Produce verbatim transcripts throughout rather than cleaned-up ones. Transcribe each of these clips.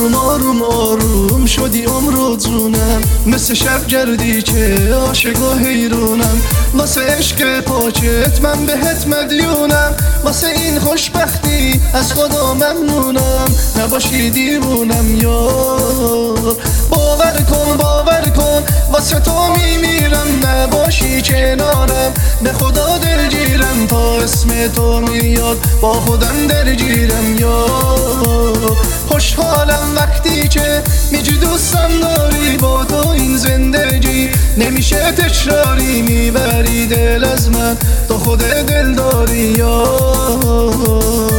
آروم آروم آروم شدی عمر و جونم، مثل شب گردی که عاشق و حیرونم. واسه عشق پاکت من بهت مدیونم، واسه این خوشبختی از خدا ممنونم. نباشی دیوونم یار، باور کن باور کن واسه تو میمیرم. نباشی کنارم به خدا دلگیرم، تا اسم تو میاد با خودم درگیرم یار. خوشحالم وقتی که میگی دوستم داری، با تو این زندگی نمیشه تکراری. میبری دل از من تو خود دل داری یار.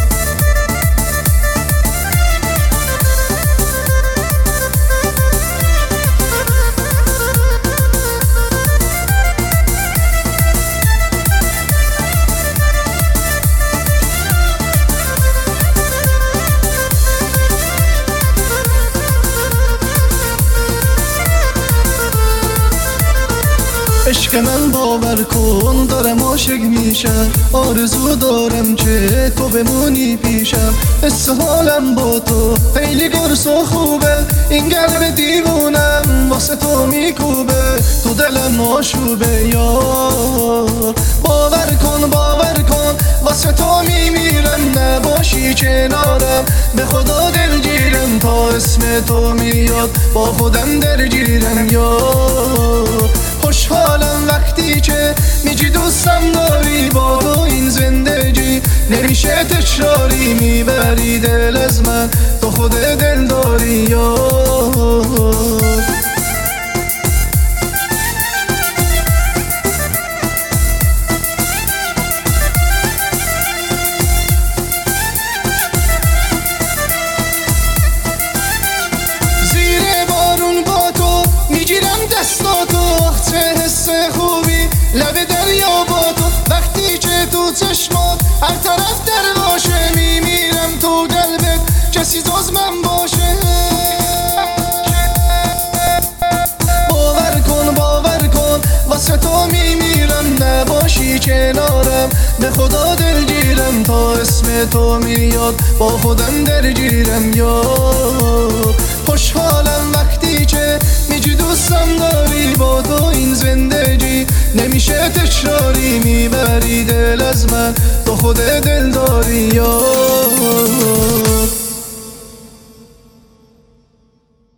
عشق من باور کن دارم عاشق میشم، آرزو دارم که تو بمونی پیشم. حس حالم با تو خیلی گرس و خوبه، این قلب دیوونم واسه تو میکوبه. تو دلم آشوبه یار، باور کن باور کن واسه تو میمیرم. نباشی کنارم به خدا دلگیرم، تا اسم تو میاد با خودم درگیرم یار. خوشحالم وقتی که میگی دوستم داری، با تو این زندگی نمیشه تکراری. میبری دل از من تو خود دل داری یار. چه حس خوبی لب دریا با تو، وقتی که تو چشمات هر طرف در باشه. میمیرم تو قلبت کسی جز من باشه. باور کن باور کن واسه تو میمیرم. نباشی کنارم به خدا دلگیرم، تا اسم تو میاد با خودم درگیرم یار. خوشحالم وقتی که میگی دوستم داری، با تو این زندگی نمیشه تکراری. میبری دل از من تو خود دل داری یار.